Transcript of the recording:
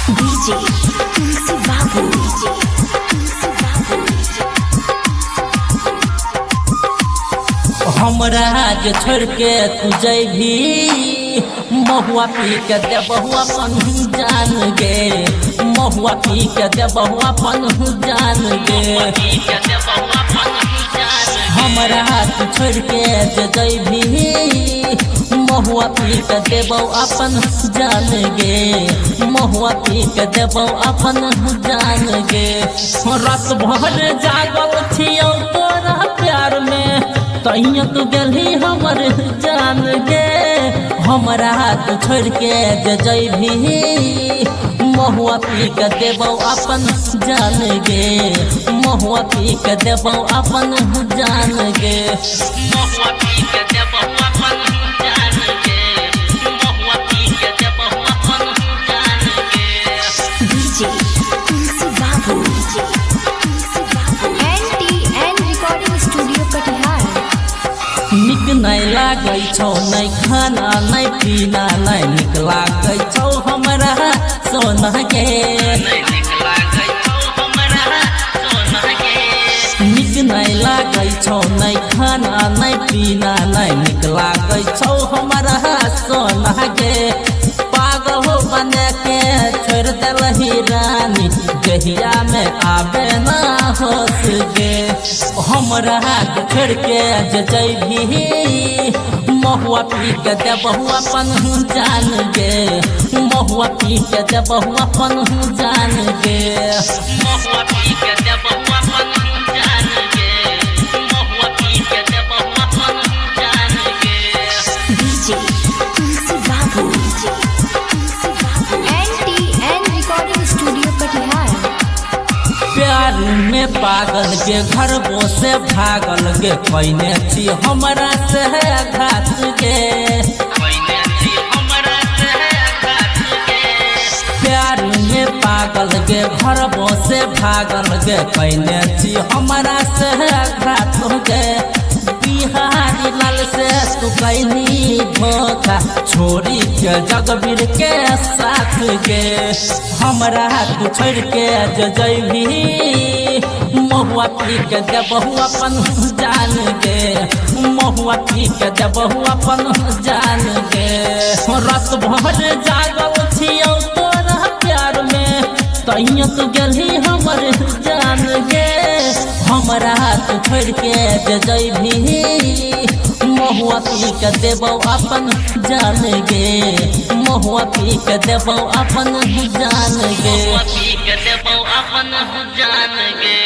DJ Tulsi Babu, DJ Tulsi Babu. हमरा जे छोड़ के तू जैभी महुआ पी के दे बहुआ पन जान गे, महुआ पी के दे बहुआ पन जान गे। हमरा तू छोड़ के जे जैभी महुआ पी के देबौ अपन जान गे, महुआ पी के देबौ अपन जान गे। रात भर जागल छियौ तोरा प्यार में, तैया तू गेली हमर जान गे। हमरा तू छोड़ के जे जैभी महुआ पी के देबौ अपन जान गे, महुआ पी के देबौ अपन जान गे। महुआ पी के देबौ अपन जान गे, महुआ पी के देबौ अपन जान गे। DJ Tulsi Babu, DJ Tulsi Babu. NTN Recording Studio Katihar. निक नहीं लागै छौ, नहीं खाना नहीं पीना, नहीं निक लागै छौ हमरा सोना के। निक नहीं लागै छौ, नहीं खाना नहीं पीना, नहीं निक लागै छौ हमरा सोना के। पागल बने के छोड़ देलही रानी, जहिया में आबे ना होश गे। हमरा छोड़ के जे जैभी महुआ पी के देबहु अपन जान गे, महुआ पी के देबहु अपन जान गे। महुआ पी के देबहु अपन जान गे, महुआ पी के देबहु अपन जान गे। DJ Tulsi Babu, DJ Tulsi Babu. NTN Recording Studio Katihar. प्यार में पागल के घरबो से भागल गे, कैने छी हमरा से घात गे। प्यार में पागल के घरबो से भागल गे, कैने छी हमरा से घात गे। बिहारी लाल से तू कैनी धोखा, छोड़ी के जगबीर के साथ गे। हमरा तू छोड़ के जे जैभी महुआ पी के देबहु अपन जान गे, महुआ पी के देबहु अपन जान गे। रात भर जागल छियौ तोरा प्यार में, तैया तू गेलही हमर जान गे। हमरा तू छोड़ के जे जैभी महुआ पी के देबौ अपन जान गे, महुआ पी के देबौ अपन जान गे। महुआ पी के देबौ अपन जान गे।